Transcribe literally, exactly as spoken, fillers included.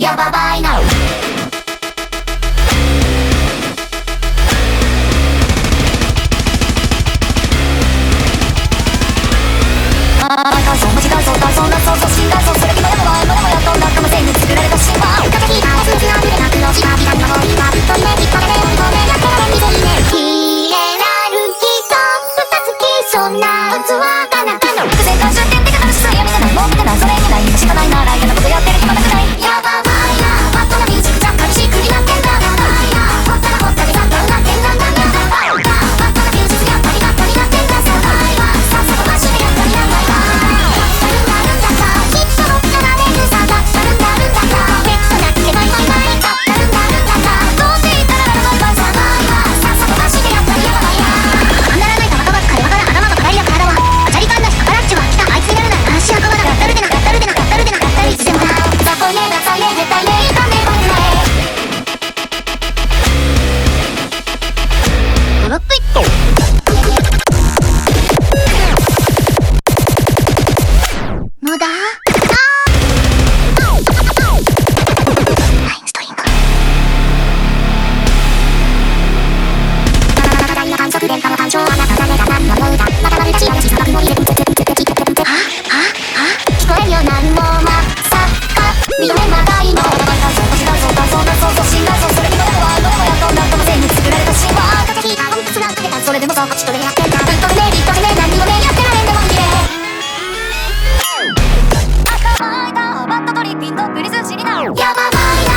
やばばいなそう、無事だそうだそうだそうそう死んだそうそれでもやばいまだもやっとんだかもせいに作られた神話風邪ひいた数字が濡れなくのしかびたんだもいいかぶっといねきっかけで追い込めやってられんみせいねヒエラルキーと二つきそんな器かなかの伏線回収点でかかるしさや見てないもう見てないそれ以外にしかないなら嫌なことやってる暇なくないやばばいなバットなミュージックざっかりしっくりなってんだやばいなほったらほったでざっかりなってんだやばいなバットなミュージックやっぱりばっかりなってんださばいなさっさとマシでやっぱりやばいなそれでもそうこっちとでやってんだぶっ飛べねえびっとけねえ何にもねえやってられんでもんぎれ赤バイだバットトリッピングプリズシリだやばばいな